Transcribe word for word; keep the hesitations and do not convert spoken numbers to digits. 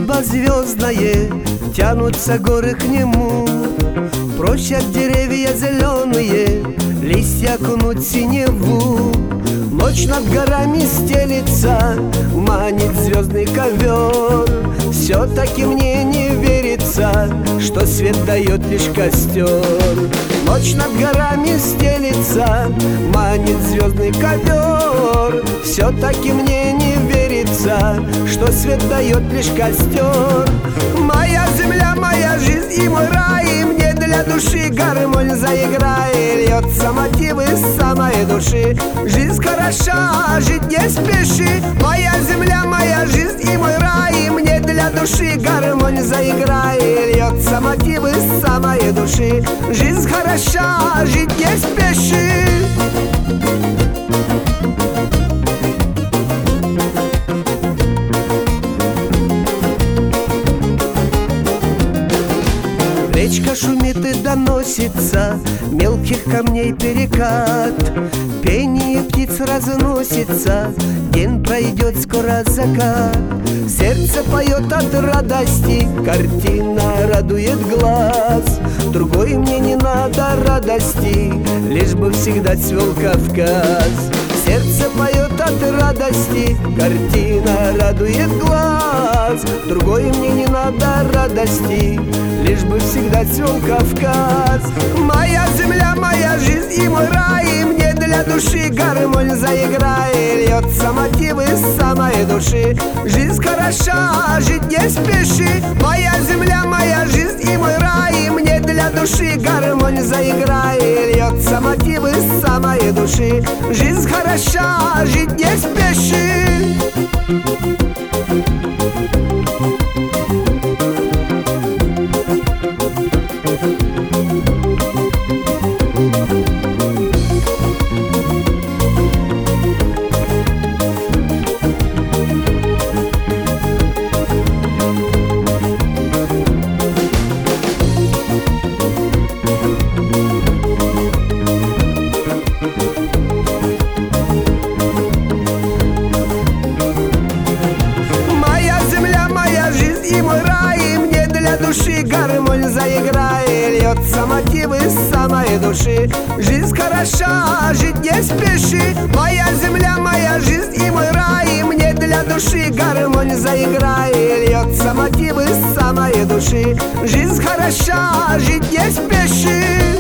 Небо звездное, тянутся горы к нему, просят деревья зеленые, листья окунуть синеву. Ночь над горами стелится, манит звездный ковер. Все-таки мне не верится, что свет дает лишь костер. Ночь над горами стелится, манит звездный ковер. Все-таки мне не верится, что свет дает лишь костер. Моя земля, моя жизнь и мой рай, мне для души гармонь заиграй. Льется мотивы с самой души. Жизнь хороша, жить не спеши. Моя земля, моя жизнь и мой рай, мне для души гармонь заиграй. Льется мотивы с самой души. Жизнь хороша, жить не спеши. Речка шумит и доносится мелких камней перекат. Пение птиц разносится, день пройдет, скоро закат. Сердце поет от радости, картина радует глаз. Другой мне не надо радости, лишь бы всегда цвел Кавказ. Сердце поет от радости, картина радует глаз. Другой мне не надо радости, лишь бы всегда цвел Кавказ. Моя земля, моя жизнь и мой рай, мне для души гармонь заиграй. Льется мотивы с самой души. Жизнь хороша, жить не спеши. Моя земля, моя жизнь и мой рай, мне для души гармонь заиграй. Льется мотивы с самой души. Жизнь хороша, жить не спеши. Души гармонь заиграй. Льется мотивы с самой души. Жизнь хороша, жить не спеши. Моя земля, моя жизнь и мой рай, мне для души гармонь заиграй. Льется мотивы с самой души. Жизнь хороша, жить не спеши.